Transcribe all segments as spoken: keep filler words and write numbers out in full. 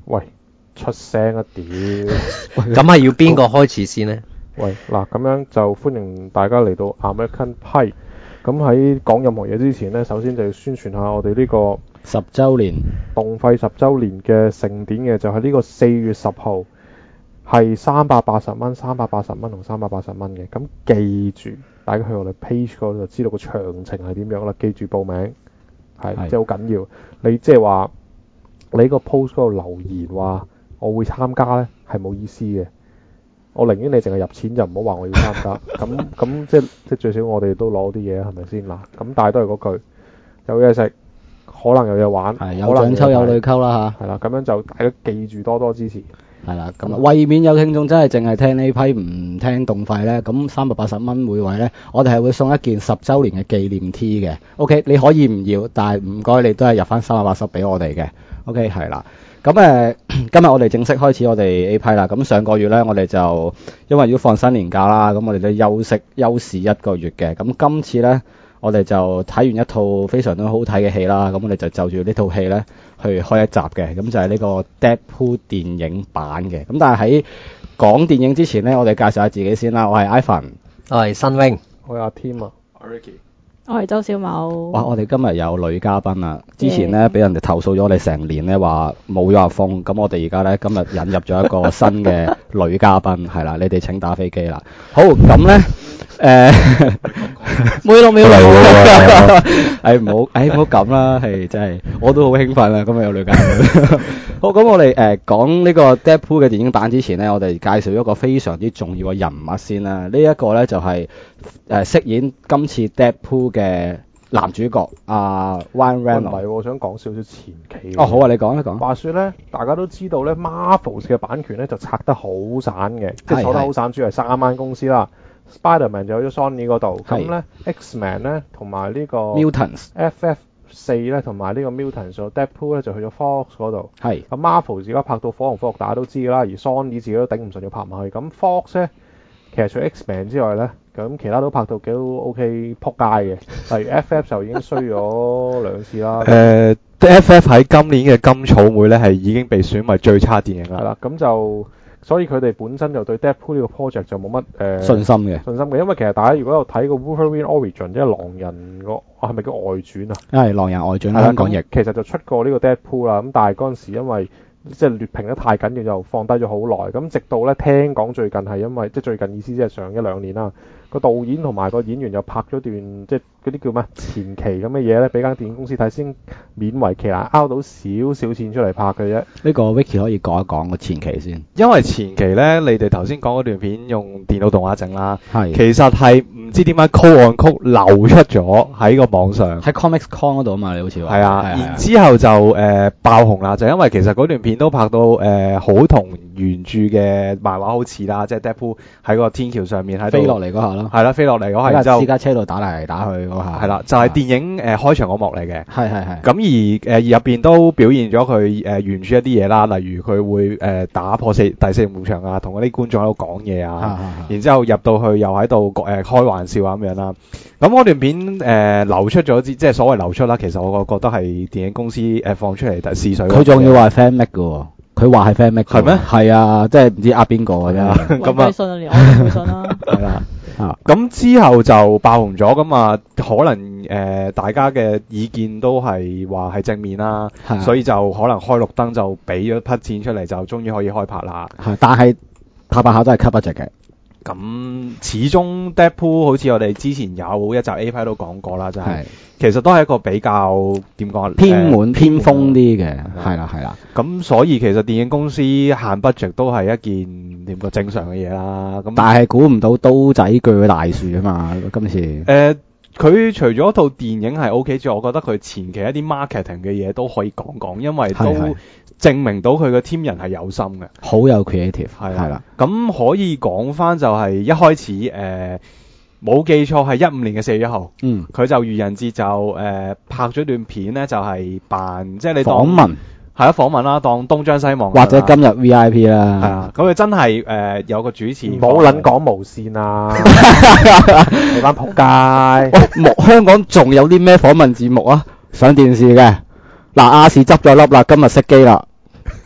喂，出聲啊屌！ 咁係要邊個開始先呢？ 喂，嗱咁樣就歡迎大家嚟到 American Pie。咁喺講任何嘢之前呢，首先就要宣傳下我哋呢個十週年動廢十週年嘅盛典嘅，就係呢個四月十號，係三百八十蚊、三百八十蚊同三百八十蚊嘅。咁記住，大家去我哋 page 嗰度就知道個詳情係點樣啦。記住報名，係即係好緊要。你即係話你個 post 嗰度留言話我會參加呢，係冇意思嘅。我寧願你淨係入錢就唔好話我要參加，咁咁即即最少我哋都攞啲嘢係咪先嗱？咁但係都係嗰句，有嘢食，可能有嘢玩， 係有獎抽有女溝啦嚇。 係啦，咁樣就大家記住多多支持。 係啦，咁為免有聽眾真係淨係聽呢批唔聽動廢咧，咁三百八十蚊每位咧，我哋係會送一件十週年嘅紀念 T 嘅。OK， 你可以唔要，但係唔該你都係入翻三百八十俾我哋嘅。OK， 係啦。咁誒、呃，今日我哋正式開始我哋 A 批啦。咁上個月咧，我哋就因為要放新年假啦，咁我哋都休息休市一個月嘅。咁今次咧，我哋就睇完一套非常之好睇嘅戲啦。咁我哋就就住呢套戲咧去開一集嘅。咁就係呢個 Deadpool 電影版嘅。咁但係喺講電影之前咧，我哋介紹下自己先啦。我係 Ivan， 我係新 wing， 我係阿 Tim 啊， 我係 Ricky。 我係周小某。 哇！我哋今日有女嘉賓啊！之前咧俾人哋投訴咗我哋成年咧話冇咗阿峰，咁我哋而家咧今日引入咗一個新嘅女嘉賓，係啦，你哋請打飛機啦。好，咁咧誒，每路每路，誒唔好誒唔好咁啦，係真係我都好興奮啊！今日有女嘉賓。好，咁我哋誒講呢個 Deadpool 嘅電影版之前咧，我哋介紹一個非常之重要嘅人物先啦。呢一個咧就係誒飾演今次 Deadpool 嘅男主角阿 Ryan Reynolds。唔係， 我想講少少前期。 哦，好啊，你講一講。 話說咧，大家都知道咧 ，Marvel 嘅版權咧就拆得好散嘅，即係坐得好散，主要係三間公司啦。Spider-Man 就去咗 Sony 嗰度，咁咧 X-Men 咧同埋呢個 Mutants。F F 四咧同埋呢個 Mutants 咗 Deadpool 咧就去咗 Fox 嗰度。 係。咁 Marvel 而家拍到火紅火綠，大家都知㗎啦，而 Sony 自己都頂唔順要拍埋去。咁 Fox 咧，其實除 X-Men 之外咧，咁其他都拍到幾 OK 撲街嘅。例如 F F 就已經衰咗兩次啦。 誒，F F 喺今年嘅金草莓咧係已經被選為最差電影啦。 係啦，咁就。所以佢哋本身就對 Deadpool 呢個 project 就冇乜誒信心嘅， 信心嘅，因為其實大家如果有睇過 Wolverine Origin， 即係狼人個係咪叫外傳啊？ 係狼人外傳香港譯， 其實就出過呢個 Deadpool 啦。咁但係嗰陣時因為即係劣評得太緊要，就放低咗好耐。咁直到咧聽講最近係因為即係最近意思即係上一兩年啦，個導演同埋個演員又拍咗段即係嗰啲叫咩前期咁嘅嘢咧，俾間電影公司睇先勉為其難拗到少少錢出嚟拍嘅啫。 呢個 Vicky 可以講一講個前期先， 因為前期咧，你哋頭先講嗰段片用電腦動畫整啦， 係其實係唔知點解 call on call 流出咗喺個網上， 喺 Comics Con 嗰度啊嘛，你好似話係啊，然之後就誒、呃、爆紅啦，就因為其實嗰段片都拍到誒好同原著嘅漫畫好似啦，即係 Deadpool 喺個天橋上面喺度飛落嚟嗰下咯， 係啦，飛落嚟嗰下， 喺私家車度打嚟打去嗰下， 係啦，就係、是、電影誒、呃、開場嗰幕嚟嘅， 係係係。 咁而誒入邊都表現咗佢誒原著一啲嘢啦，例如佢會誒、呃、打破四第四幕牆啊，同嗰啲觀眾喺度講嘢啊，然之後入到去又喺度誒開玩笑啊咁樣啦。咁嗰段片誒、呃、流出咗，即係所謂流出啦。其實我覺得係電影公司誒、呃、放出嚟試水。 佢仲要話係 fan make 嘅喎，佢話係 fan make 係咩？係啊，即係唔知呃邊個嘅啫。 咁啊，信啊，連我都唔信啦。 係啦。啊，咁之後就爆紅咗，咁啊可能誒、呃、大家嘅意見都係話係正面啦，所以就可能開綠燈就俾咗筆錢出嚟，就終於可以開拍啦。 係，但係拍拍下都係 cut budget 嘅。 咁始終 Deadpool 好似我哋之前有一集 A 批都講過啦，就係、 是、 其實都係一個比較點講偏門、呃、偏鋒啲嘅，係啦係啦。 咁所以其實電影公司限 budget 都係一件點個正常嘅嘢啦。咁但係估唔到刀仔鋸大樹啊嘛！今次誒。 呃佢除咗套電影係 OK 之外，我覺得佢前期一啲 marketing 嘅嘢都可以講講，因為都證明到佢個 team 人係有心嘅， 好有 creative 係係啦。咁可以講翻就係一開始誒冇、呃、記錯係一五年嘅四月一號， 嗯，佢就愚人節就誒、呃、拍咗段片咧，就係、是、扮即係你當訪問。係啊，訪問啦，當東張西望， 或者今日 V I P 啦。 係啊，咁佢真係誒、呃、有個主持， 冇撚講無線啊！你班仆街， 目香港仲有啲咩訪問節目啊？上電視嘅嗱，亞視執咗笠啦，今日熄機啦。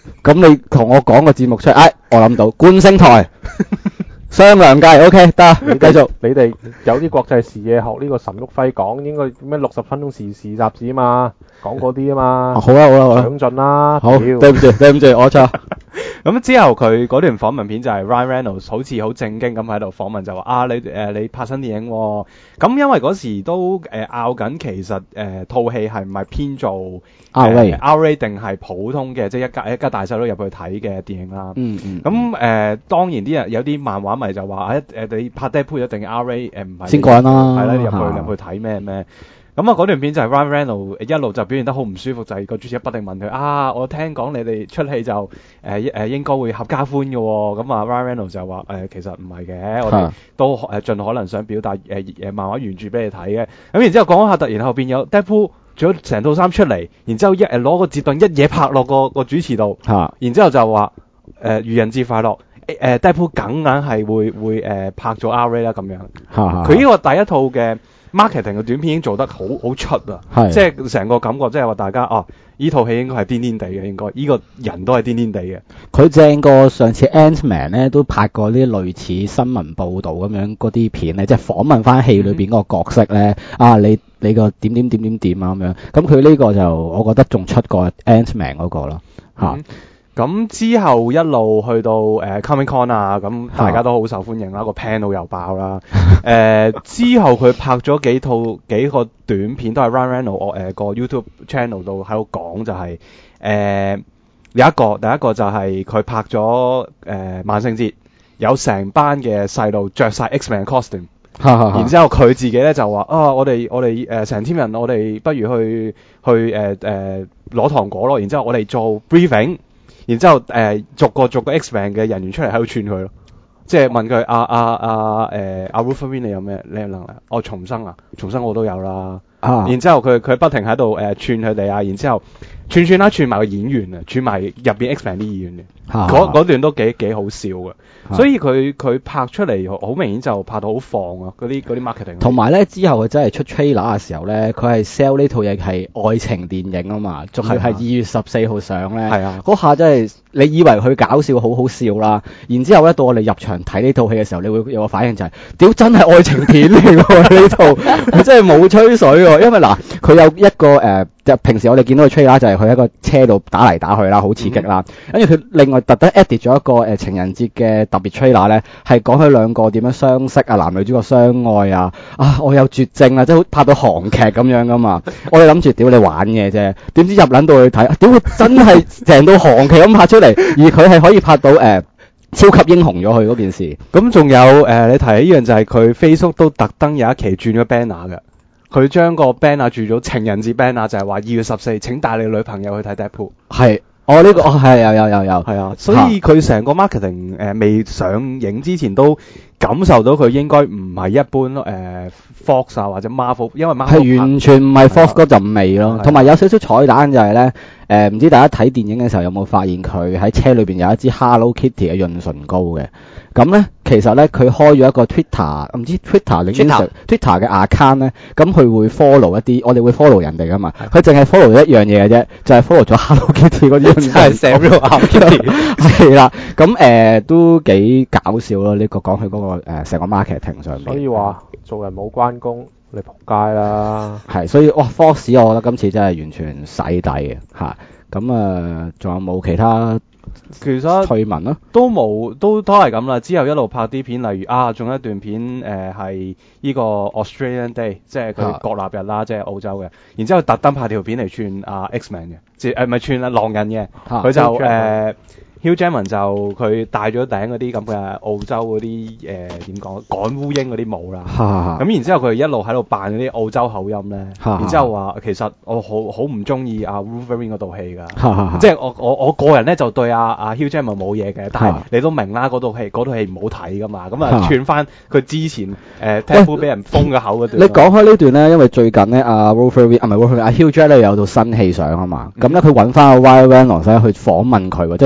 咁你同我講個節目出嚟，哎，我諗到觀星台雙良計 ，OK 得， 你繼續。 你哋有啲國際視野學呢個陳旭輝講，應該咩六十分鐘時事雜誌啊嘛，講嗰啲啊嘛。 啊好啦好啦好啦， 上進啦。 好， 屌對唔住對唔住，我錯。 咁之後佢嗰段訪問片就係 Ryan Reynolds 好似好正經咁喺度訪問，就話啊你誒、呃、你拍新電影喎、哦，咁因為嗰時都誒拗緊其實誒套戲係唔係偏做 R A R A 定係普通嘅，即係一家一家大細都入去睇嘅電影啦。 嗯嗯。 咁誒、呃、當然啲人有啲漫畫迷就話誒誒你拍 Deadpool 一定 R A 誒唔係先過癮啦係啦，你入去嚇入去睇咩咩。咁啊，嗰段片就係 Ryan Reynolds 一路就表現得好唔舒服，就係、是、個主持人不停問佢啊，我聽講你哋出戲就誒誒、呃、應該會合家歡嘅喎、哦。咁啊 Ryan Reynolds 就話誒、呃、其實唔係嘅，我哋都誒盡可能想表達誒誒漫畫原著俾你睇嘅。咁然之後講下，突然後邊有 Deadpool 著咗成套衫出嚟，然之後一誒攞個折凳一嘢拍落個個主持度， 嚇， 然之後就話誒愚人節快樂。誒、呃、Deadpool 梗硬係會會誒、呃、拍咗 R A 啦咁樣。 嚇佢呢個第一套嘅 marketing 嘅短片已經做得好好出啊， 係即係成個感覺，即係話大家哦，呢套戲應該係癲癲地嘅，應該呢、這個人都係癲癲地嘅。 佢正過上次 Ant-Man 咧，都拍過啲類似新聞報導咁樣嗰啲片咧，即係訪問翻戲裏邊嗰個角色咧、嗯，啊你你個點點點點點啊咁樣。咁佢呢個就我覺得仲出過 Ant-Man 嗰個咯嚇。 嗯咁之後一路去到誒、呃、Comic Con 啊，咁大家都好受歡迎啦，個 panel 又爆啦。誒、呃、之後佢拍咗幾套幾個短片，都係 Ryan Reynolds 我誒個 YouTube channel 度喺度講，就係、是、誒、呃、有一個第一個就係佢拍咗誒、呃、萬聖節，有成班嘅細路着晒 X-Men costume，然之後佢自己咧就話啊，我哋我哋誒成 team 人，我哋不如去去誒誒攞糖果咯，然之後我哋做 briefing。然之後誒、呃、逐個逐個 X-Men 嘅人員出嚟喺度串佢咯，即係問佢啊啊啊誒阿 Wolverine 你有咩咩能力？我、哦、重生啊，重生我都有啦。啊！然之後佢佢不停喺度誒串佢哋啊，然之後串串啦串埋個演員啊，串埋入邊 X-Men 啲演員嘅，嗰嗰段都幾幾好笑嘅。所以佢佢拍出嚟好明顯就拍到好放啊！嗰啲嗰啲 marketing。同埋咧之後佢真係出 trailer 嘅時候咧，佢係 sell 呢套嘢係愛情電影啊嘛，仲要係二月十四號上咧。係啊！嗰下真係你以為佢搞笑好好笑啦，然之後咧到我哋入場睇呢套戲嘅時候，你會有個反應就係、是：屌真係愛情片嚟㗎呢套，真係冇吹水喎！因為嗱，佢有一個誒，就、呃、平時我哋見到嘅 trailer 就係佢喺個車度打嚟打去啦，好刺激啦。跟住佢另外特登 edit 咗一個誒、呃、情人節嘅特別 trailer 咧，係講佢兩個點樣相識啊，男女主角相愛啊，啊我有絕症啊，即係好拍到韓劇咁樣噶嘛。我哋諗住屌你玩嘅啫，點知入撚到去睇，屌佢真係成套韓劇咁拍出嚟，而佢係可以拍到誒、呃、超級英雄咗佢嗰件事。 咁仲有誒、呃，你提起呢樣就係佢 Facebook 都特登有一期轉咗 banner 嘅。佢將個 banner 轉咗情人節 banner，就係話二月十四請帶你女朋友去睇 Deadpool。係， 我、哦、呢、這個哦係有有有有，係啊，所以佢成個 marketing 誒、呃、未上映之前都感受到佢應該唔係一般誒、呃、Fox 啊或者 Marvel， 因為 Marvel 係完全唔係 Fox 嗰陣味咯。同埋有少少彩蛋就係咧誒，唔知大家睇電影嘅時候有冇發現佢喺車裏邊有一支 Hello Kitty 嘅潤唇膏嘅。咁咧，其實咧佢開咗一個 Twitter，唔知 Twitter 定 Twitter Twitter 嘅 account 咧，咁佢會 follow 一啲，我哋會 follow 人哋噶嘛，佢淨係 follow 一樣嘢嘅啫，就係、是、follow 咗 Hello Kitty 嗰啲，真係 Samuel Hello Kitty， 係啦，咁誒、呃、都幾搞笑咯，呢、這個講佢嗰個誒成、呃、個 marketing 上面。 所以話做人冇關公，你仆街啦。 係，所以哇 Fox 我覺得今次真係完全洗底嘅嚇，咁啊仲有冇其他？ 其實趣聞咯， 都冇，都都係咁啦。之後一路拍啲片，例如啊，仲有一段片誒係呢個 Australian Day，即係佢國立日啦，即係澳洲嘅。然之後特登拍條片嚟串啊 X-Men 嘅，即係唔係串啊狼人嘅，佢、啊、就誒。呃 Hugh Jackman 就佢戴咗頂嗰啲咁嘅澳洲嗰啲誒點講趕烏蠅嗰啲帽啦，咁然之後佢一路喺度扮嗰啲澳洲口音咧，然之後話其實我好好唔中意阿 Wolverine 嗰套戲㗎，即係我我我個人咧就對阿阿 Hugh Jackman 冇嘢嘅，但係你都明啦，嗰套戲嗰套戲唔好睇㗎嘛，咁啊串翻佢之前誒 Deadpool 俾人封嘅口嗰段。 你講開呢段咧，因為最近咧阿 Wolverine 啊唔係 Wolverine 阿 Hugh Jackman 有套新戲上啊嘛，咁咧佢揾翻阿 Ryan Reynolds 去訪問佢喎，即係對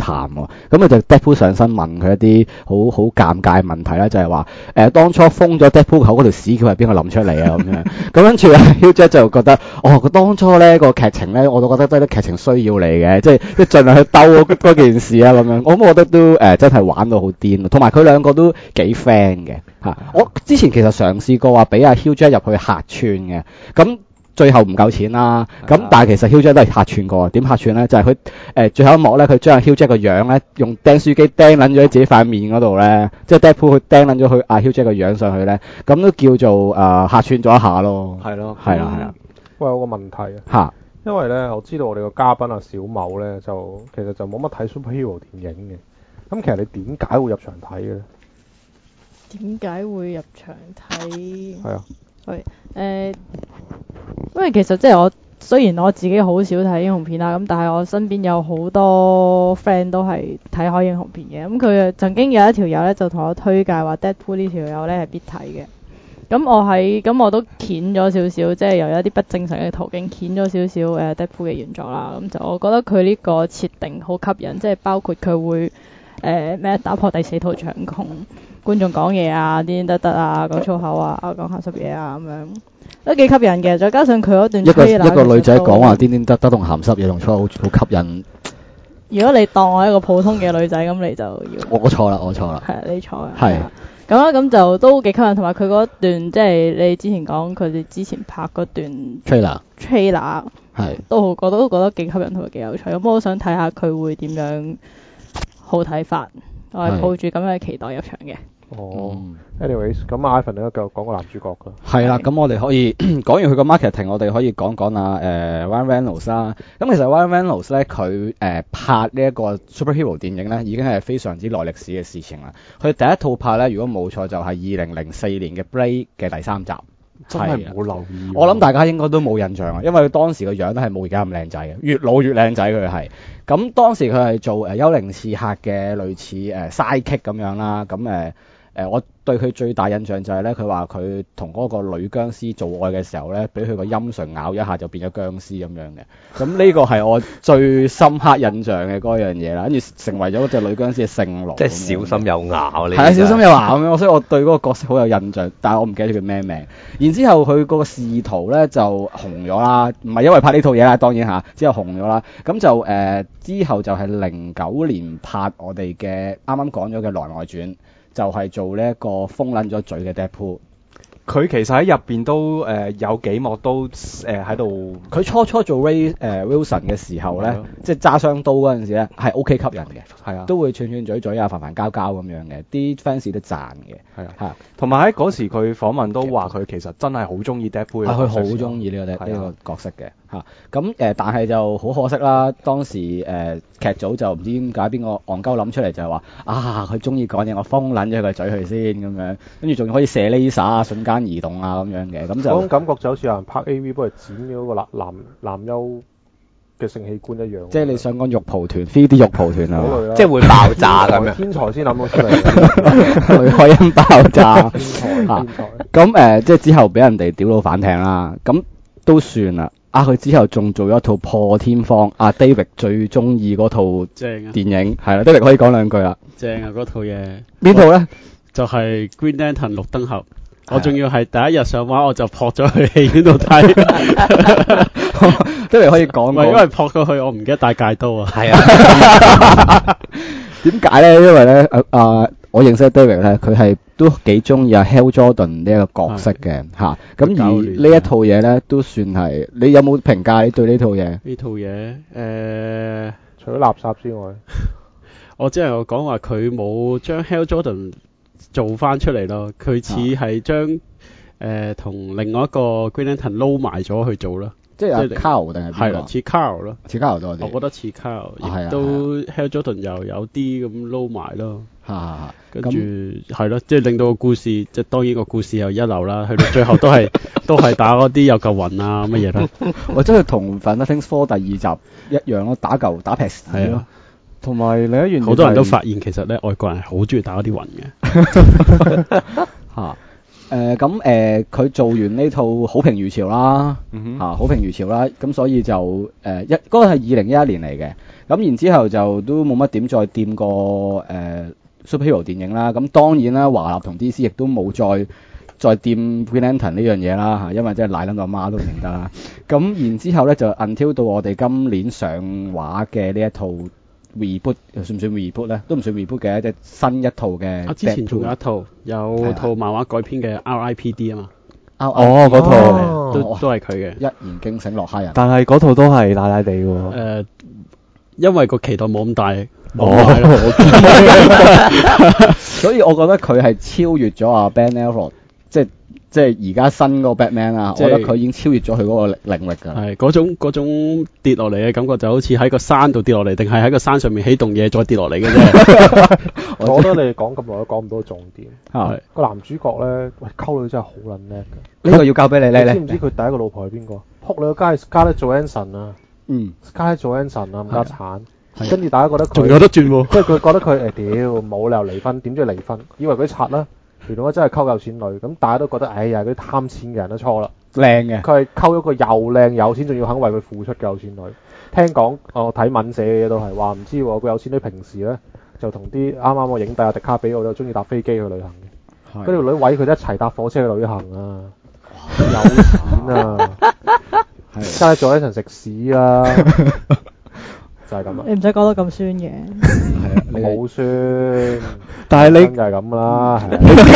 談喎。咁啊就 Deadpool 上身問佢一啲好好尷尬嘅問題啦，就係話誒當初封咗 Deadpool 口嗰條屎橋係邊個諗出嚟啊咁樣。咁跟住 Hugh Jack 就覺得哦，佢當初咧個劇情咧我都覺得都係啲劇情需要嚟嘅，即係即係盡量去兜嗰件事啊咁樣。我覺得都誒、呃、真係玩到好癲，同埋佢兩個都幾 friend 嘅嚇。我之前其實嘗試過話俾阿 Hugh Jack 入去客串嘅，咁最後唔夠錢啦。咁但係其實 Hugh Jack 都係客串過，點客串咧？就係佢誒最後一幕咧，佢將阿 Hugh Jack 個樣咧用釘書機釘撚咗喺自己塊面嗰度咧，即係 Deadpool 佢釘撚咗佢阿 Hugh Jack 個樣上去咧，咁都叫做誒、呃、客串咗一下咯。 係咯， 係啦，係啦。 喂，有個問題啊。 嚇。 因為咧，我知道我哋個嘉賓阿小某咧，就其實就冇乜睇 superhero 電影嘅。咁其實你點解會入場睇嘅咧？ 點解會入場睇？ 係啊。 係誒、呃，因為其實即係我雖然我自己好少睇英雄片啦，咁但係我身邊有好多 friend 都係睇開英雄片嘅。咁佢曾經有一條友咧就同我推介話 Deadpool 呢條友咧係必睇嘅。咁我喺咁我都掀咗少少，即係由一啲不正常嘅途徑掀咗少少誒 Deadpool 嘅原作啦。咁就我覺得佢呢個設定好吸引，即係包括佢會誒咩、呃、打破第四套牆，同觀眾講嘢啊，癲得得啊，講粗口啊，講鹹濕嘢啊咁樣，都幾吸引嘅。再加上佢嗰段一個一個女仔講話癲癲得得同鹹濕嘢同粗口好吸引。 如果你當我一個普通嘅女仔，咁你就要我錯啦，我錯啦。 係你錯嘅。 係。 咁啦，咁就都幾吸引，同埋佢嗰段即係你之前講佢哋之前拍嗰段 trailer，trailer 係都好，我都覺得幾吸引同埋幾有趣。咁我好想睇下佢會點樣好睇法，我係抱住咁嘅期待入場嘅。 哦、嗯、anyways， 咁 Ivan 你都繼續講個男主角㗎。 係啦，咁我哋可以講完佢個 marketing，我哋可以講講啊誒 Ryan Reynolds 啦。咁其實 Ryan Reynolds 咧，佢誒、呃、拍呢一個 superhero 電影咧，已經係非常之耐歷史嘅事情啦。佢第一套拍咧，如果冇錯就係二零零四年嘅 Blade 嘅第三集。 真係冇留意。 我諗大家應該都冇印象啊，因為佢當時個樣都係冇而家咁靚仔嘅，越老越靚仔佢係。咁當時佢係做誒幽靈刺客嘅類似誒 sidekick 咁樣啦，咁誒。呃誒、呃，我對佢最大印象就係咧，佢話佢同嗰個女僵屍做愛嘅時候咧，俾佢個陰唇咬一下就變咗僵屍咁樣嘅。咁呢個係我最深刻印象嘅嗰樣嘢啦，跟住成為咗嗰隻女僵屍嘅聖龍。 即係小心有咬呢？ 係啊，小心有咬咁樣，所以我對嗰個角色好有印象，但係我唔記得咗佢咩名。然之後佢嗰個仕途咧就紅咗啦，唔係因為拍呢套嘢啦，當然嚇，之後紅咗啦。咁就誒、呃、之後就係零九年拍我哋嘅啱啱講咗嘅《內外傳》。就係做呢一個封撚咗嘴嘅 Deadpool。 佢其實喺入邊都誒、呃、有幾幕都誒喺度。佢、 呃、初初做 Ray 誒、呃、Wilson 嘅時候咧，即係揸雙刀嗰陣時咧，係 OK 吸引嘅，係啊，都會串串嘴嘴啊、煩煩交交咁樣嘅，啲 fans 都讚嘅，係啊，係啊。同埋喺嗰時佢訪問都話佢其實真係好中意 Deadpool，佢好中意呢個呢、呢個角色嘅嚇。咁、啊、誒、呃，但係就好可惜啦，當時誒、呃、劇組就唔知點解邊個戇鳩諗出嚟就係話啊，佢中意講嘢，我封撚咗佢個嘴去先咁樣，跟住仲可以射 laser 啊，瞬間移動啊咁樣嘅，咁就嗰種感覺就好似有人拍 A V 幫佢剪咗個男男男優嘅性器官一樣。即係你想講肉蒲團 ，three D 肉蒲團啊，即係會爆炸咁樣。天才先諗到出嚟，雷海恩爆炸。天才，天才。咁誒、呃，即係之後俾人哋屌到反艇啦，咁都算啦。啊，佢之後仲做咗一套破天荒，阿、啊、David 最中意嗰套電影，係啦、啊、，David 可以講兩句啦。正啊，嗰套嘢。邊套咧？就係 Green Lantern 綠燈俠。我仲要係第一日上畫我就撲咗去戲院度睇，即係可以講。唔係因為撲過去我唔記得帶戒刀啊。係啊。點解咧？因為咧，啊、呃，我認識 David 咧，佢係都幾中意阿 Hal Jordan 呢一個角色嘅嚇。咁、啊、而呢一套嘢咧，都算係你有冇評價？你對呢套嘢？呢套嘢誒，呃、除咗垃圾之外，我只係講話佢冇將 Hal Jordan做翻出嚟咯，佢似係將誒同另外一個 Green Lantern 撈埋咗去做啦，即係 Carl 定係邊個？係啦，似 Carl 咯，似 Carl 多啲。我覺得似 Carl，亦都 Hal Jordan 又有啲咁撈埋咯。嚇嚇嚇！跟住係咯，即係令到個故事，即係當然個故事又一流啦。去到最後都係都係打嗰啲有嚿雲啊乜嘢啦。或者係同《Fantastic Four》第二集一樣咯，打嚿打劈屎咯。同埋另一樣嘢，好多人都發現其實咧，外國人係好中意打嗰啲雲嘅。嚇， 誒咁誒，佢、呃、做完呢套好評如潮啦，嚇、 嗯哼啊、好評如潮啦，咁所以就誒一嗰個係二零一一年嚟嘅，咁然之後就都冇乜點再掂過誒、呃、superhero 電影啦，咁當然啦，華納同 D C 亦都冇再再掂 Green Lantern 呢樣嘢啦嚇，因為真係賴撚到阿媽都唔認得啦。咁然之後咧就 until 到我哋今年上畫嘅呢一套 reboot， 又算唔算 reboot 咧？都唔算 reboot 嘅，即係新一套嘅。 啊，之前仲有一套有套漫畫改編嘅 R I P D 啊嘛。 哦，嗰套哦都都係佢嘅。 一言驚醒落蝦人。 但係嗰套都係奶奶地喎。誒、 呃，因為個期待冇咁大。 哦，所以我覺得佢係超越咗阿 Ben Affleck， 即係即係而家新嗰個 Batman 啊， 即我覺得佢已經超越咗佢嗰個領域㗎。 係嗰種嗰種跌落嚟嘅感覺，就好似喺個山度跌落嚟，定係喺個山上面起棟嘢再跌落嚟嘅啫。 我覺得你講咁耐都講唔到重點。 係個男主角咧，喂，溝女真係好撚叻㗎。 呢個要交俾你咧。 你知唔知佢第一個老婆係邊個？撲你個街，Scarlett Johansson啊！ 嗯 ，Scarlett Johansson啊，冚家產。跟住大家覺得佢仲有得轉喎， 即係佢覺得佢誒屌冇理由離婚，點知離婚？以為佢賊啦，原來佢真係溝有錢女，咁大家都覺得哎呀嗰啲貪錢嘅人都錯啦。 靚嘅， 佢係溝咗個又靚有錢，仲要肯為佢付出嘅有錢女。聽講我睇文寫嘅嘢都係話唔知喎，個有錢女平時咧就同啲啱啱我影帝阿迪卡比我都中意搭飛機去旅行嘅，嗰條女位佢一齊搭火車去旅行啊，有錢啊，真係做一層食屎啊！就係咁啦， 你唔使講得咁酸嘅， 係啊， 冇酸， 但係你就係咁啦。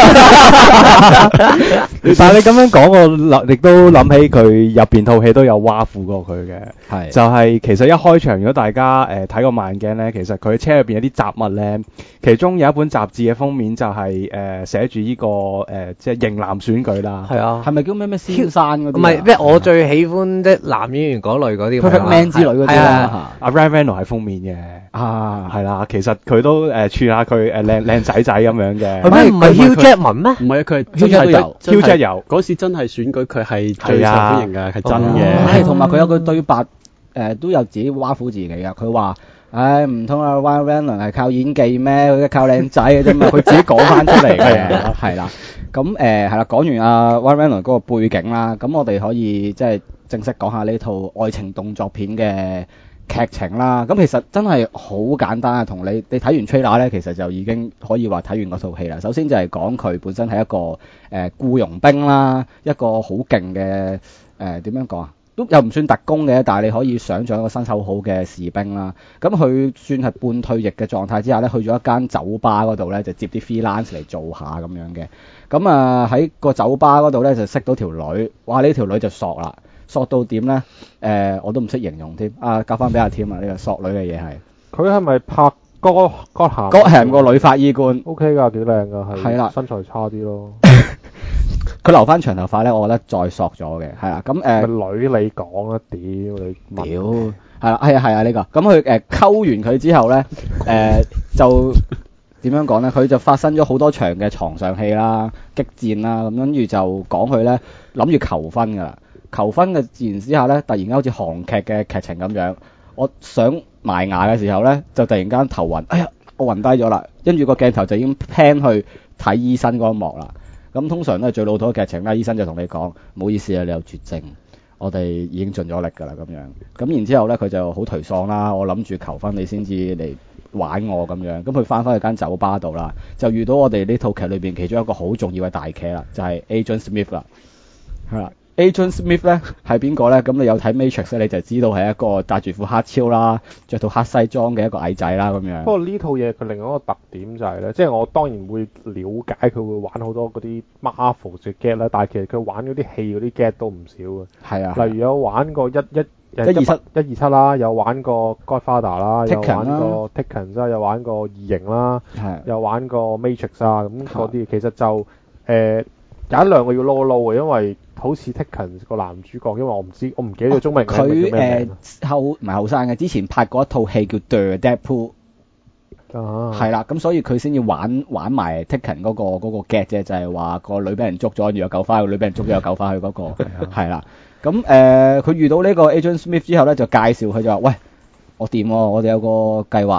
但係你咁樣講，我諗亦都諗起佢入邊套戲都有挖苦過佢嘅， 係就係其實一開場，如果大家誒睇過慢鏡咧，其實佢車入邊有啲雜物咧，其中有一本雜誌嘅封面就係誒寫住呢個誒即係型男選舉啦。 係啊， 係咪叫咩咩先生嗰啲？ 唔係，即係我最喜歡即係男演員嗰類嗰啲 Perfect Man 之類嗰啲啦。 阿 Ryan Reynolds 係封面嘅， 啊， 係啦，其實佢都誒串下佢誒靚靚仔仔咁樣嘅。 係咩？唔係 Hugh Jackman 咩？ 唔係啊，佢係真 Hugh 係都有真係 Hugh Jack 有嗰時真係選舉，佢係最受係啊歡迎嘅，係真係嘅。 同埋佢有句對白，誒都有自己挖苦自己㗎。佢話：唉，唔通阿 Ryan Reynolds係靠演技咩？佢靠靚仔嘅啫嘛。佢自己講翻出嚟嘅，係啦。咁誒係啦，講完阿 Ryan Reynolds 嗰個背景啦，咁我哋可以即係正式講下呢套愛情動作片嘅劇情啦。咁其實真係好簡單啊，同你你睇完 trailer 咧，其實就已經可以話睇完嗰套戲啦。首先就係講佢本身係一個誒、呃、僱傭兵啦，一個好勁嘅誒點樣講啊？都又唔算特工嘅，但係你可以想像一個身手好嘅士兵啦。咁佢算係半退役嘅狀態之下咧，去咗一間酒吧嗰度咧，就接啲 freelance 嚟做下咁樣嘅。咁啊喺個酒吧嗰度咧就識到條女，哇！呢條女就索啦，索到點咧？誒、呃，我都唔識形容添。啊，交翻俾阿添啊，呢、這個索女嘅嘢係。 佢係咪拍哥哥鹹？ 哥係個女法醫官 O K 㗎，幾靚㗎，係。 係啦， 身材差啲咯。 佢留翻長頭髮咧，我覺得再索咗嘅，係啦。咁誒， 咪女你講啊，屌你！ 屌，係啦，係啊，係啊，呢個。咁佢誒溝完佢之後咧，誒就點樣講咧？佢就發生咗好多場嘅床上戲啦、激戰啦，咁跟住就講佢咧諗住求婚㗎啦。求婚嘅自然之下咧，突然間好似韓劇嘅劇情咁樣，我想埋牙嘅時候咧，就突然間頭暈，哎呀，我暈低咗啦。跟住個鏡頭就已經 pan 去睇醫生嗰一幕啦。咁通常都係最老土嘅劇情啦，醫生就同你講：唔好意思啊，你有絕症，我哋已經盡咗力㗎啦咁樣。咁然之後咧，佢就好頹喪啦。我諗住求婚你先至嚟玩我咁樣。咁佢翻返去間酒吧度啦，就遇到我哋呢套劇裏邊其中一個好重要嘅大劇啦，就係、是、Agent Smith 啦，係啦。Agent Smith 咧係邊個咧？咁你有睇 Matrix 咧，你就知道係一個戴住副黑超啦，着套黑西裝嘅一個矮仔啦咁樣。 不過呢套嘢佢另外一個特點就係、是、咧，即係我當然會了解佢會玩好多嗰啲 Marvel 嘅 get 啦，但係其實佢玩嗰啲戲嗰啲 get 都唔少嘅。 係啊， 例如有玩過一一一二七一二七啦，有玩過 Godfather 啦， Taken 有玩過 Taken 啦，有玩過異形啦， 係有玩過 Matrix 啊，咁嗰啲其實就誒、呃、有一兩個要撈撈嘅，因為好似 Taken 個男主角，因為我唔知我唔記得咗中文名佢叫咩名誒後唔係後生嘅，之前拍過一套戲叫 The Deadpool。 啊， 係啦，咁所以佢先要玩玩埋 Taken 嗰個嗰個 get 啫，就係話個女俾人捉咗，跟住又救翻，個女俾人捉咗又救翻去嗰個，係啦。咁誒，佢遇到呢個 Agent Smith 之後咧，就介紹佢就話：喂，我掂喎，我哋有個計劃，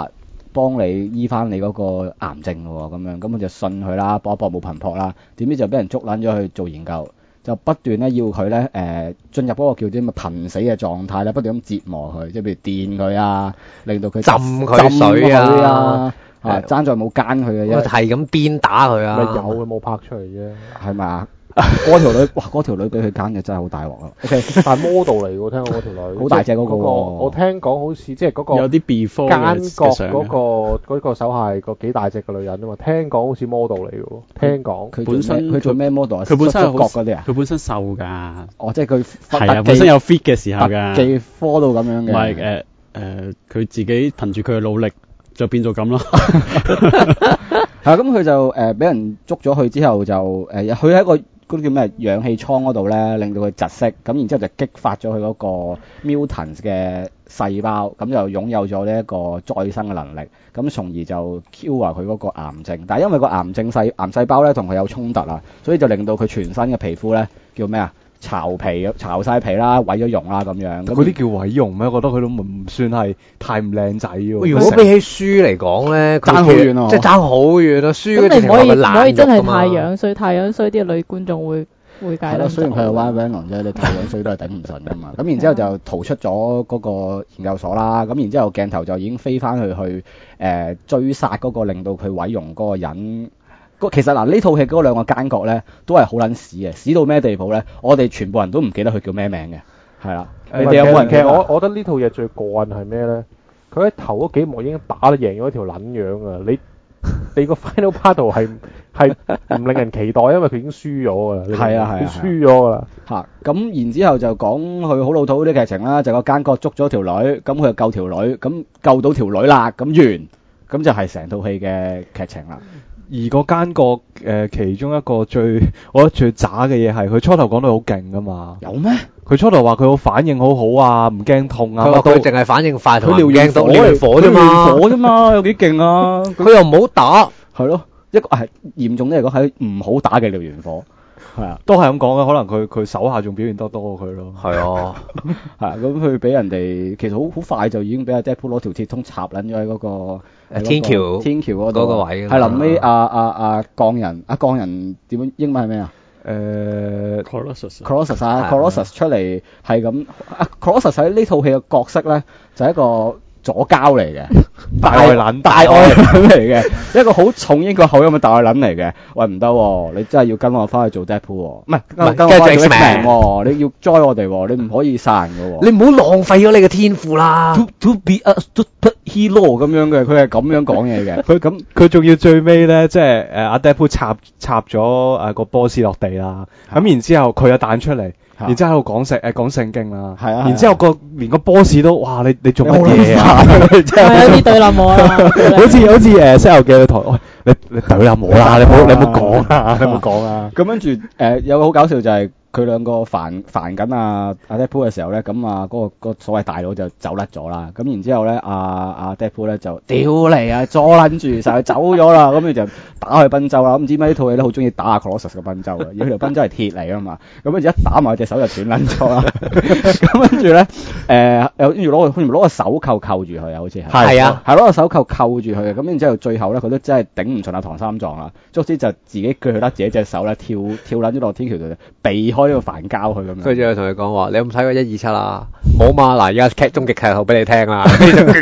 幫你醫翻你嗰個癌症嘅喎，咁樣咁我就信佢啦，搏一搏冇頻撲啦，點知就俾人捉撚咗去做研究，就不斷咧要佢咧誒進入嗰個叫啲咩瀕死嘅狀態咧，不斷咁折磨佢，即係譬如電佢啊，令到佢浸佢水啊浸佢啊，啊爭在冇奸佢嘅啫， 係咁鞭打佢啊， 咪有佢冇拍出嚟啫， 係咪啊？嗰條女，哇！嗰條女俾佢奸嘅真係好大鑊啊 ！OK， 但係 model 嚟喎，聽講嗰條女好大隻嗰個即係我聽講好似即係嗰個有啲 before 奸嘅角相嗰個嗰個手下係個幾大隻嘅女人啊嘛，聽講好似 model 嚟嘅喎，聽講佢本身佢做咩 model 啊？ 佢本身係好角嗰啲啊？ 佢本身瘦㗎， 哦，即係佢係啊，本身有 fit 嘅時候特㗎， 技科到咁樣嘅。 唔係誒誒，佢自己憑住佢嘅努力就變咗咁咯。 係咁佢就誒俾人捉咗去之後就誒，佢喺一個嗰啲叫咩氧氣倉嗰度咧，令到佢窒息，咁然之後就激發咗佢嗰個 mutants 嘅細胞，咁就擁有咗呢一個再生嘅能力，咁從而就 cure 佢嗰個癌症。但係因為個癌症細癌細胞咧同佢有衝突啊，所以就令到佢全身嘅皮膚咧叫咩啊？巢皮巢晒皮啦，毀咗容啦咁樣。 嗰啲叫毀容咩？我覺得佢都唔算係太唔靚仔喎。 如果比起書嚟講咧， 爭好遠喎， 即係爭好遠啊！書咁你唔可以唔可以真係太太樣衰，太樣衰啲女觀眾會會解得。 雖然佢係 Y V N 啫，你太樣衰都係頂唔順噶嘛。咁然之後就逃出咗嗰個研究所啦。咁然之後鏡頭就已經飛翻去去誒、呃、追殺嗰個令到佢毀容嗰個人。其實嗱，呢套戲嗰兩個奸角咧都係好撚屎嘅，屎到咩地步咧？我哋全部人都唔記得佢叫咩名嘅，係啦。你哋有冇人記得？ 其實我我覺得呢套嘢最過癮係咩咧？佢喺頭嗰幾幕已經打得贏咗一條撚樣啊！你你個 final battle 係係唔令人期待，因為佢已經輸咗㗎啦。 係啊係啊， 佢輸咗㗎啦。 嚇咁然之後就講佢好老土啲劇情啦，就個奸角捉咗條女，咁佢就救條女，咁救到條女啦，咁完，咁就係成套戲嘅劇情啦。 而個奸角誒、呃、其中一個最我覺得最渣嘅嘢係佢初頭講到好勁噶嘛。 有咩？ 佢初頭話佢好反應好好啊，唔驚痛啊。 佢話佢淨係反應快， 佢燎原火燎原火啫嘛， 火啫嘛，有幾勁啊！ 佢又唔好打， 係咯，一個係嚴重啲嚟講係唔好打嘅燎原火。係啊， 都係咁講嘅，可能佢佢手下仲表現得多過佢咯。 係啊， 係啊，咁佢俾人哋其實好好快就已經俾阿 Deadpool 攞條鐵通插撚咗喺嗰個天橋天橋嗰度嗰個位。 係臨尾阿阿阿鋼人阿鋼人點樣英文係咩啊？ 誒 Colossus 啊 Colossus 出嚟係咁啊 Colossus 喺呢套戲嘅角色咧就係一個左膠嚟嘅， 大愛撚大愛撚嚟嘅，一個好重英國口音嘅大愛撚嚟嘅。喂唔得喎，你真係要跟我翻去做 Deadpool 喎，唔係跟跟我翻去做 X-Men 喎，你要 join 我哋喎，你唔可以殺人嘅喎。 你唔好浪費咗你嘅天賦啦。 To to be a superhero 咁樣嘅，佢係咁樣講嘢嘅。 佢咁佢仲要最尾咧，即係誒阿 Deadpool 插插咗誒個 boss 落地啦，咁然之後佢又彈出嚟。然之後喺度講聖誒講聖經啦， 係啊， 然之後個連個 boss 都哇你你做乜嘢啊？ 係有啲對冧我啦， 好似好似誒《西遊記》嘅台，喂你你對冧我啦，你唔好你唔好講啊，你唔好講啊。 咁跟住誒有個好搞笑就係佢兩個煩煩緊啊阿 Deadpool 嘅時候咧，咁啊嗰個個所謂大佬就走甩咗啦。咁然之後咧阿阿 Deadpool 咧就屌嚟啊，阻撚住成日走咗啦。咁佢就打去賓州啦。咁唔知點解呢套嘢咧好中意打阿 Colossus 嘅賓州嘅，而佢條賓州係鐵嚟噶嘛。咁跟住一打埋隻手就斷撚咗啦。咁跟住咧誒又跟住攞個攞個手扣扣住佢啊，好似係係啊， 係攞個手扣扣住佢嘅。咁然之後最後咧佢都真係頂唔順阿唐三藏啦，卒之就自己鋸佢甩自己隻手咧，跳跳撚咗落天橋度避開呢個煩膠佢咁樣。 跟住又同佢講話，你有冇睇過一二七啊？冇嘛，嗱而家劇終極劇透俾你聽啦。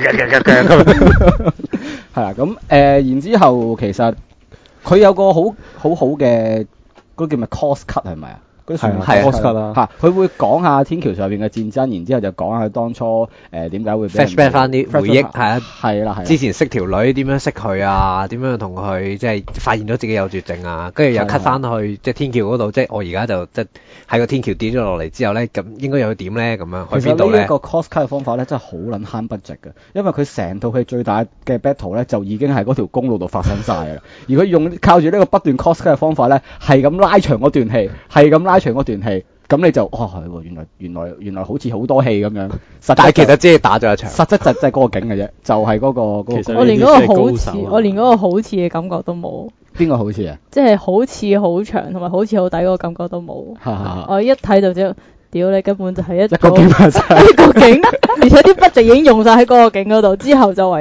係啦，咁誒、呃，然之後其實佢有個好好好嘅嗰叫咩 cost cut 係咪啊？嗰啲算係 cost cut 啦。 嚇，佢會講下天橋上邊嘅戰爭，然之後就講下佢當初誒點解會 flashback 翻啲回憶，係啊， 係啦係。 之前識條女點樣識佢啊？點樣同佢即係發現咗自己有絕症啊？跟住又 cut 翻去即係天橋嗰度，即係我而家就即係喺個天橋跌咗落嚟之後咧，咁應該又要點咧？咁樣去邊度咧？ 其實呢一個 cost cut 嘅方法咧，真係好撚慳 budget 嘅，因為佢成套戲最大嘅 battle 咧，就已經係嗰條公路度發生晒㗎啦。而佢用靠住呢個不斷 cost cut 嘅方法咧，係咁拉長嗰段戲，係咁拉長嗰段戲。咁你就哦係喎，原來原來原來好似好多戲咁樣，實但係其實只係打咗一場， 實質就係嗰個景嘅啫，就係嗰個嗰個。 其實我連嗰個好似，我連嗰個好似嘅感覺都冇。 邊個好似啊？ 即係好似好長，同埋好似好抵嗰個感覺都冇。我一睇就知，屌你根本就係一一個景啊！ 一個景，而且啲筆值已經用晒喺嗰個景嗰度，之後就唯有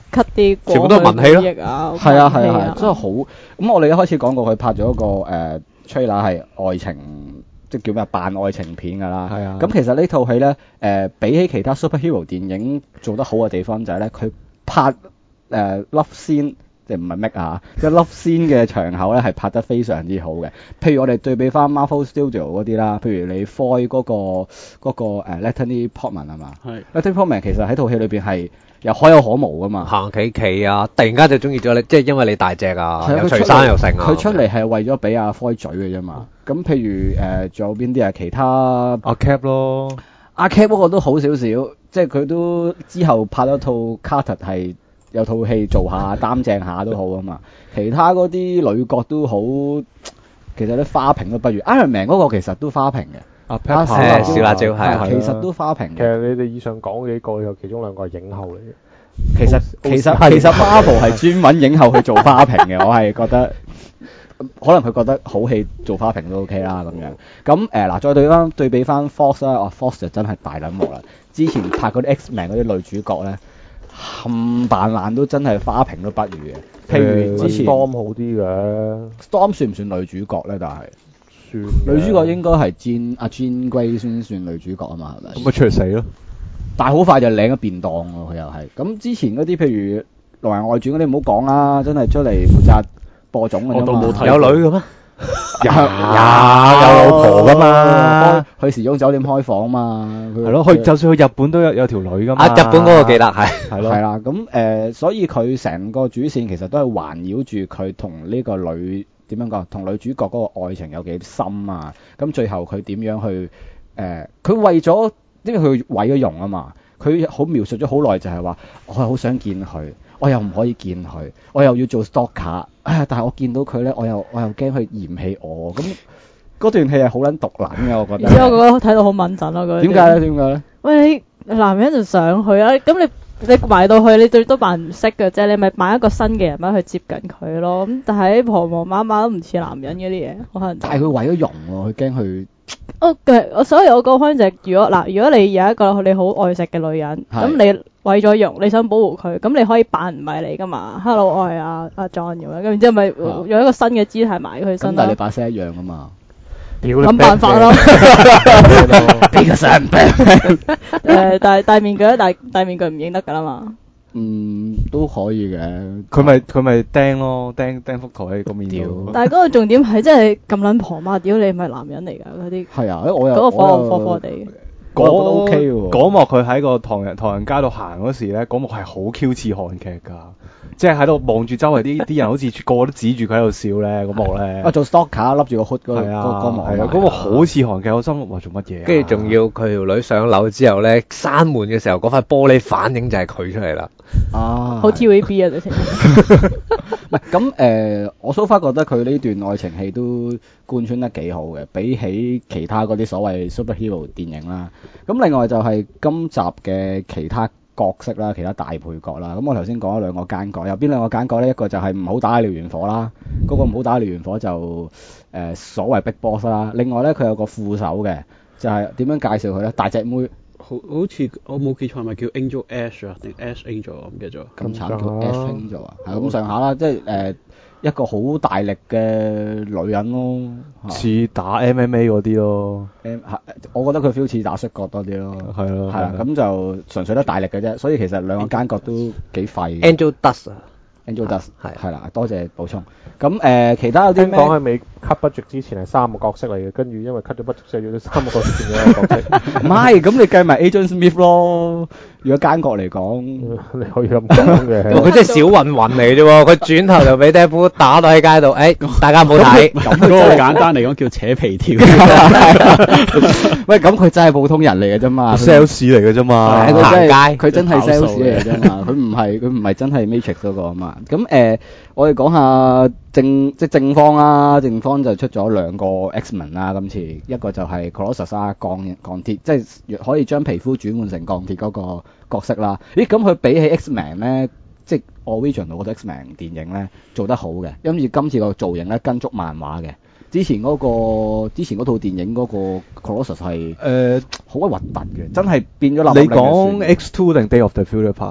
cut 啲過全部都係文戲咯去回憶啊， 係啊係文戲啊係啊，真係好。咁我哋一開始講過佢拍咗一個誒 trailer 係愛情，即係叫咩扮愛情片㗎啦。 係啊咁其實呢套戲咧誒比起其他 superhero 電影做得好嘅地方就係咧，佢拍誒 love scene。即係唔係 make 啊，即係 love scene 嘅場口咧係拍得非常之好嘅。譬如我哋對比翻 Marvel Studio 嗰啲啦，譬如你 Foy 嗰個嗰個誒 Natalie Portman 係嘛？ 係 Natalie Portman 其實喺套戲裏邊係又可有可無噶嘛。 行企企啊，突然間就中意咗你，即係因為你大隻啊， 係啊又除佢出嚟衫又成啊。 佢出嚟係為咗俾阿 Foy 嘴嘅啫嘛。咁譬如誒仲有邊啲啊？其他阿 Cap 咯， 阿 Cap 嗰個都好少少，即係佢都之後拍咗套 Carter 係。有套戲做下擔正下都好啊嘛，其他嗰啲女角都好，其實啲花瓶都不如 Iron Man 嗰個其實都花瓶嘅， 阿阿 Pepper 小辣椒係啊其實都花瓶其實你哋以上講嘅幾個有其中兩個係影后嚟嘅。 其實其實其實 Marvel 係專揾影后去做花瓶嘅，我係覺得可能佢覺得好戲做花瓶都 OK 啦咁樣。咁誒嗱，再對翻對比翻 Fox 啦，哦 Fox 就真係大撚鑊啦，之前拍嗰啲 X-Men 嗰啲女主角咧。冚扮爛都真係花瓶都不如嘅，譬如之前 Storm 好啲嘅 ，Storm 算唔算女主角咧？但係算女主角應該係 Jean 阿 Jean Grey 先算女主角啊嘛，係咪？ 咁咪出嚟死咯！ 但係好快就領咗便當喎，佢又係。咁之前嗰啲譬如《狼人外傳》嗰啲唔好講啦，真係出嚟負責播種嘅啫嘛。 我都冇睇有女嘅咩？ 有有有老婆噶嘛？ 去時鐘酒店開房嘛。 係咯，去就算去日本都有有條女噶嘛。 啊，日本嗰個記得係係咯， 係啦。咁誒、呃，所以佢成個主線其實都係環繞住佢同呢個女點樣講，同女主角嗰個愛情有幾深啊。咁最後佢點樣去誒？佢、呃、為咗因為佢毀咗容啊嘛，佢好描述咗好耐，就係話我係好想見佢。我又唔可以見佢，我又要做 stalker，但係我見到佢咧，我又我又驚佢嫌棄我，咁嗰段戲係好撚毒撚嘅，我覺得。 而且我覺得睇到好敏陣咯，嗰點解咧？點解咧？ 喂，你男人就上去啊，咁你你埋到去，你最多扮唔識嘅啫，你咪扮一個新嘅人物去接近佢咯。咁但係婆婆媽媽都唔似男人嗰啲嘢，可能。 但係佢毀咗容喎，佢驚佢。 哦，我所以我個 point 就係，如果嗱，如果你有一個你好愛錫嘅女人，咁你毀咗容，你想保護佢，咁你可以扮唔係你噶嘛 ？Hello，我係阿阿 John 咁樣，咁然之後咪用一個新嘅姿態埋佢身咯。 咁但係你把聲一樣噶嘛？ 諗辦法咯。 邊個想誒，戴戴面具咧，戴戴面具唔認得㗎啦嘛。 嗯，都可以嘅。 佢咪佢咪釘咯，釘釘幅圖喺個面度。 但係嗰個重點係真係咁撚婆媽，屌你唔係男人嚟㗎嗰啲。 係啊，我又嗰個火我又火火地。 嗰幕 OK 喎。 嗰幕佢喺個唐人唐人街度行嗰時咧，嗰幕係好 Q 似韓劇㗎，即係喺度望住周圍啲啲人，好似個個都指住佢喺度笑咧，嗰幕咧。 啊，做 stalker 笠住個 hood 嗰係啊， 嗰嗰幕係啊，嗰幕好似韓劇，我心諗話做乜嘢啊？ 跟住仲要佢條女上樓之後咧，閂門嘅時候嗰塊玻璃反映就係佢出嚟啦。 啊， 好 T V B 啊，直情。 唔係咁誒，我 so far 覺得佢呢段愛情戲都貫穿得幾好嘅，比起其他嗰啲所謂 superhero 電影啦。咁另外就係今集嘅其他角色啦，其他大配角啦。咁我頭先講咗兩個奸角，有邊兩個奸角咧？一個就係唔好打燎原火啦，嗰、嗰個唔好打燎原火就誒、呃、所謂 Big Boss 啦。另外咧，佢有個副手嘅，就係、是、點樣介紹佢咧？大隻妹。 好好似我冇記錯係咪叫 Angel Ash 啊定 Ash Angel 啊？唔記得咗。 咁慘叫 Ash Angel 啊，係咁上下啦，即係誒、呃、一個好大力嘅女人咯， 似打 M M A 嗰啲咯。 誒我覺得佢 feel 似打摔角多啲咯， 係咯， 係啦，咁就純粹得大力嘅啫，所以其實兩個奸角都幾廢嘅。 Angel Dust 啊 Angel Dust 係係啦，多謝補充。咁誒、呃、其他有啲聽咩？ 講喺未 cut budget 之前係三個角色嚟嘅，跟住因為 cut 咗 budget，所以要咗三個角色變咗一個角色。 唔係，咁你計埋 Agent Smith 咯。如果奸角嚟講， 你可以咁講嘅。 佢真係小混混嚟啫喎！佢轉頭就俾 Deadpool 打到喺街度，誒大家唔好睇。 咁嗰個簡單嚟講叫扯皮條。 喂，咁佢真係普通人嚟嘅啫嘛 ，sales 嚟嘅啫嘛， 係佢真係行街佢真係 sales 嚟嘅啫嘛，佢唔係佢唔係真係 Matrix 嗰個啊嘛。咁誒、呃，我哋講下正即係正方啦，正方就出咗兩個 X-Men 啦，今次一個就係 Colossus 啊，鋼鋼鐵，即係可以將皮膚轉換成鋼鐵嗰個角色啦。咦，咁佢比起 X-Men 咧，即係 original 嗰個 X-Men 電影咧做得好嘅，因為今次個造型咧跟足漫畫嘅。之前嗰、個之前嗰套電影嗰個 Colossus 係誒好鬼核突嘅，真係變咗立。 你講 X two 定 Day of the Future Past 啊？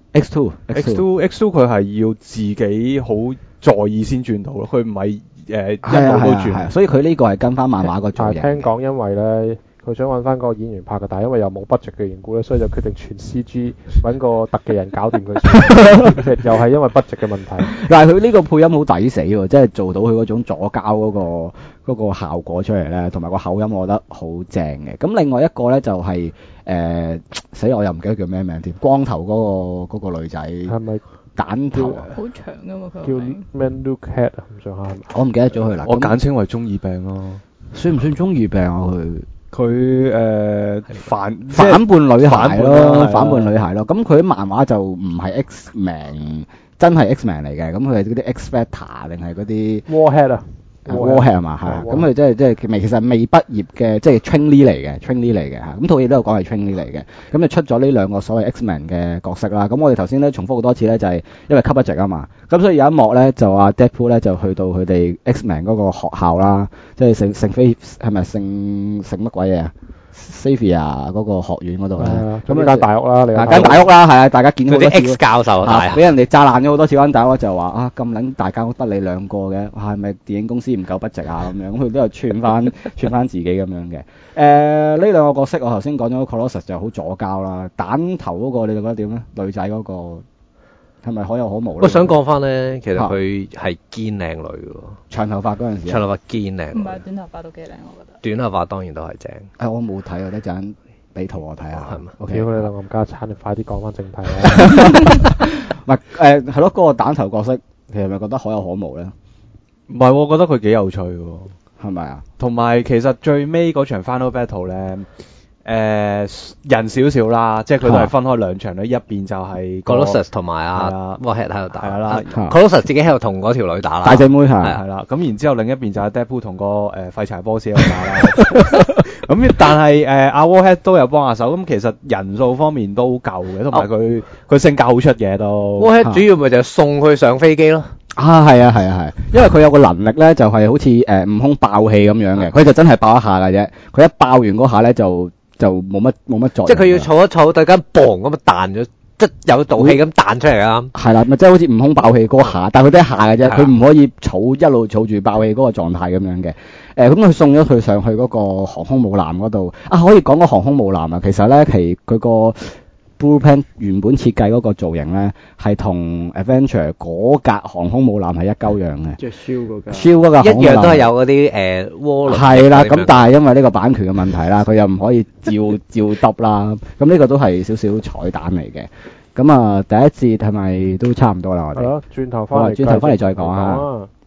X two X two X two佢係要自己好在意先轉到咯，佢唔係誒一路都轉。 係啊，所以佢呢個係跟翻漫畫個造但型。 係聽講因為咧，佢想揾翻個演員拍嘅，但係因為又冇 budget 嘅緣故咧，所以就決定全 C G 揾個特技人搞掂佢。其實又係因為 budget 嘅問題。 但係佢呢個配音好抵死喎，即係做到佢嗰種左膠嗰、個嗰、個效果出嚟咧，同埋個口音我覺得好正嘅。咁另外一個咧就係、誒，死、我又唔記得叫咩名添，光頭嗰、個嗰、個女仔。 係咪蛋頭？ 好長噶嘛佢叫個名。 Man Look Head 啊？咁上下係咪？ 我唔記得咗佢啦。 我咁簡稱為中二病咯。 算唔算中二病啊？佢佢誒反反叛女孩反叛咯， 啦反叛女孩咯。咁佢啲漫畫就唔係 X-Men，真係 X-Men 嚟嘅。咁佢係嗰啲 X-Factor 定係嗰啲 Warhead 啊 Warhead 係嘛？係啊。咁佢即係即係未其實未畢業嘅，即係 trainee 嚟嘅 trainee 嚟嘅嚇。咁套嘢都有講係 trainee 嚟嘅。咁就出咗呢兩個所謂 X-Men 嘅角色啦。咁我哋頭先咧重複好多次咧，就係因為 cut budget 啊嘛。咁所以有一幕咧就阿 Deadpool 咧就去到佢哋 X-Men 嗰個學校啦，即係聖聖菲係咪聖聖乜鬼嘢啊？Xavier 嗰個學院嗰度咧， 咁呢間大屋啦，你嗱間大屋啦，係啊，大家見到嗰啲 X 教授大啊，俾人哋炸爛咗好多次間大屋，就話啊咁撚大間屋得你兩個嘅，哇係咪電影公司唔夠budget啊咁樣？咁佢都有串翻串翻自己咁樣嘅。誒呢兩個角色我頭先講咗 Colossus 就好左膠啦，蛋頭嗰個你哋覺得點咧？女仔嗰個係咪可有可無咧？ 我想講翻咧，其實佢係堅靚女嘅喎， 長頭髮嗰陣時， 長頭髮堅靚女， 唔係短頭髮都幾靚，我覺得。 短頭髮當然都係正。 誒我冇睇啊，一陣俾圖我睇下。 係嘛 ？OK。 屌你兩個冚家鏟，你快啲講翻正題啦！ 唔係誒係咯，嗰個蛋頭角色其實係咪覺得可有可無咧？ 唔係，我覺得佢幾有趣喎。 係咪啊？ 同埋其實最尾嗰場 Final Battle 咧，誒、人少少啦，即係佢都係分開兩場咧，一邊就係個 Colossus 同埋係阿啊 Warhead 喺度打， 係啦啊 Colossus 自己喺度同嗰條女打啦， 大隻妹係係啦，咁然之後另一邊就係 Deadpool 同個誒廢柴 boss 喺度打啦。咁但係誒阿 Warhead 都有幫下手，咁其實人數方面都夠嘅，同埋佢佢性格好出嘅都。 Warhead 主要咪就係送佢上飛機咯。 啊，係啊，係啊，係，因為佢有個能力咧，就係、好似誒、呃、悟空爆氣咁樣嘅，佢就真係爆一下嘅啫。佢一爆完嗰下咧，就就冇乜冇乜作用。 即係佢要儲一儲，突然間嘣咁啊彈咗，即係有道氣咁彈出嚟啊！ 係啦，咪即係好似悟空爆氣嗰下，但係佢得一下嘅啫， 係啊佢唔可以儲一路儲住爆氣嗰個狀態咁樣嘅。誒、咁佢送咗佢上去嗰個航空母艦嗰度啊，可以講個航空母艦啊，其實咧其佢個 Blueprint 原本設計嗰個造型咧，係同 Adventure 嗰架航空母艦係一鳩樣嘅。 即係燒嗰架。 燒嗰架一航空母艦樣都係有嗰啲誒渦輪。 係啦，咁但係因為呢個版權嘅問題啦，佢又唔可以照照揼啦，咁呢個都係少少彩蛋嚟嘅。咁啊，第一節係咪都差唔多啦？我哋係咯，轉頭翻嚟， 好啊轉頭返嚟再講啊。 講啊。